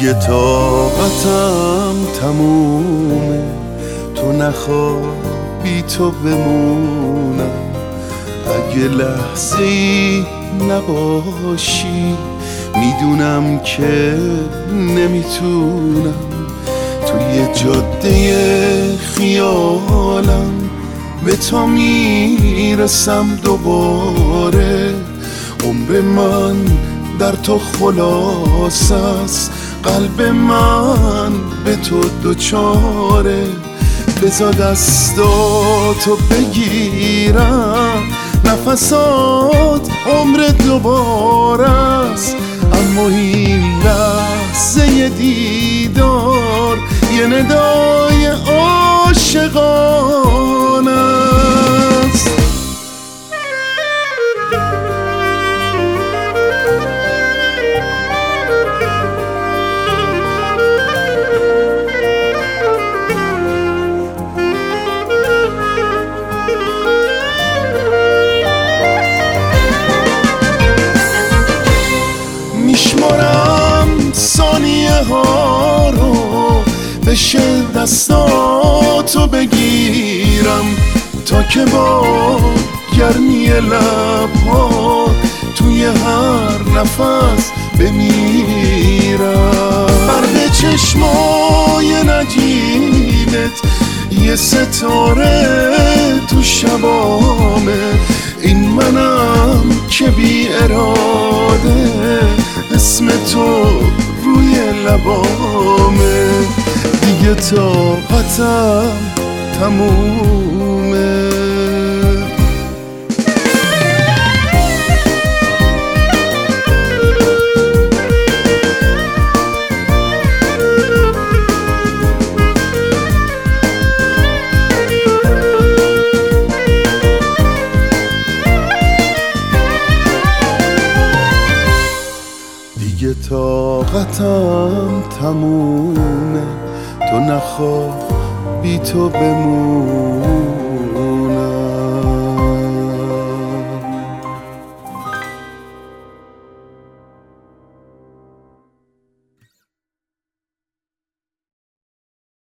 دیگه طاقتم تمومه، تو نخواه بی تو بمونم. اگه لحظه ای نباشی میدونم که نمیتونم. توی جاده خیالم به تو میرسم دوباره. عمر من در تو خلاص است، قلب من به تو دوچاره. بذار دستاتو بگیرم، نفسات عمر دوباره است. اما این لحظه دیدار یه ندای عاشقانه است. میشمارم ثانیه ها رو، بشه دستاتو بگیرم تا که با گرمی لبها توی هر نفس بمیرم. برق چشمای نجیبت یه ستاره تو شبامه. این منم که بی اراده اسم تو روی لبامه. دیگه طاقتم تمومه. دیگه طاقتم تمومه، تو نخواه بی تو بمون.